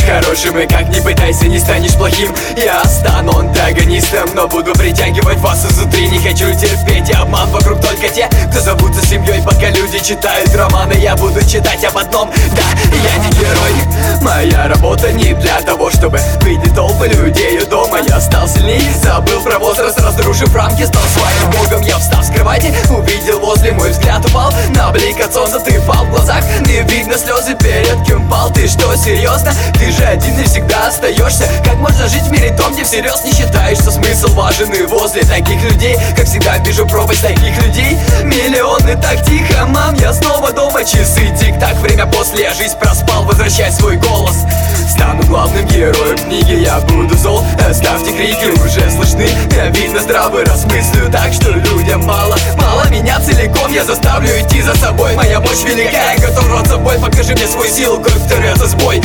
хорошим, и как ни пытайся, не станешь плохим. Я стану антагонистом, но буду притягивать вас изнутри. Не хочу терпеть обман, вокруг только те, кто зовутся семьей. Пока люди читают романы, я буду читать об одном. Да, я не герой, моя работа не для того, чтобы видеть толпы людей у дома. Я стал сильнее, забыл про возраст, разрушив рамки, стал своим богом. Я встал с кровати, увидел возле, мой взгляд упал на блик от солнца. Ты пал в глазах, не видно слезы, перед кем пал. Ты что, серьезно? Ты же один и всегда остаешься. Как можно жить в мире том, где всерьез не считаешь, что смысл важен? И возле таких людей, как всегда, вижу пропасть. Таких людей миллионы. Так тихо, мам, я снова дома. Часы тик-так, время после, я жизнь проспал. Возвращай свой голос, стану главным героем книги. Я буду зол, оставьте крики, уже слышны. Я видно здраво размыслю, так что людям мало меня целиком. Я заставлю идти за собой, моя мощь велика, я готов рваться в бой. Покажи мне свою силу, кровь вторется сбой.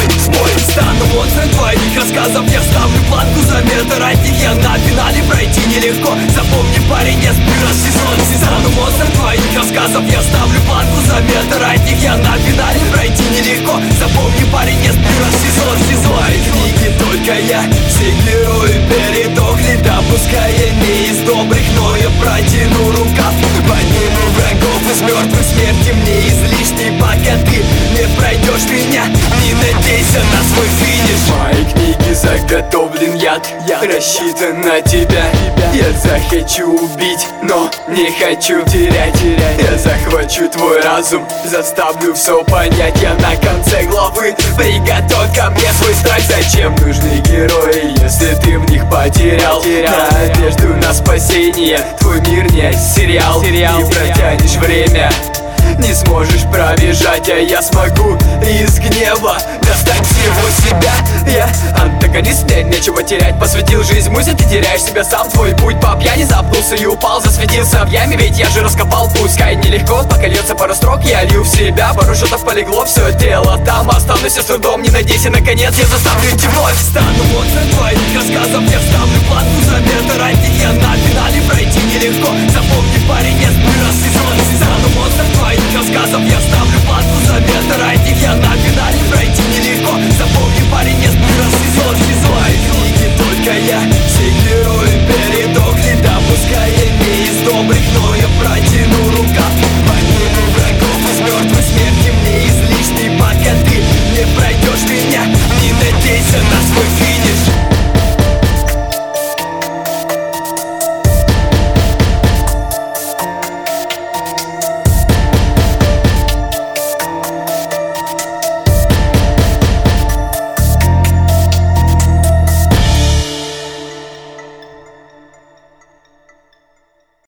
Стану монстром твоих рассказов, я ставлю планку за метр от них. Я на финале, пройти нелегко, запомни, парень, я сбираю сезон. Стану монстром твоих рассказов, я ставлю планку за метр от них. Я на финале, пройти нелегко, запомни, парень, я сбираю сезон. Мои книги только я, все герои передохли. Да пускай я не из добрых, но я протяну рукав, подниму врагов из мертвых. Смерти мне излишней, пока ты не пройдешь меня. Не надейся на свой финиш. В моей книге заготовлен яд, рассчитан на тебя. Я захочу убить, но не хочу терять. Я захвачу твой разум, заставлю все понять. Я на конце главы, приготовь ко мне свой страх. Зачем нужны герои, если ты в них потерял надежду на спасение? Твой мир не сериал, не протянешь время, не сможешь пробежать, а я смогу из гнева достать всего себя. Я антагонист, мне нечего терять. Посвятил жизнь музе, ты теряешь себя сам. Твой путь по пьяни запнулся и упал, засветился в яме, ведь я же раскопал. Пускай нелегко, пока льется пару строк, я лью в себя. Пару шотов полегло, все тело там. Останусь с трудом, не надейся, наконец я заставлю идти вновь. Стану монстром твоих рассказов, я вставлю планку за метр от них. Я на финале, пройти нелегко, запомни, парень, я сбираю сезон. Стану монстром твоих рассказов, я ставлю планку за метр от них. Я на финале, пройти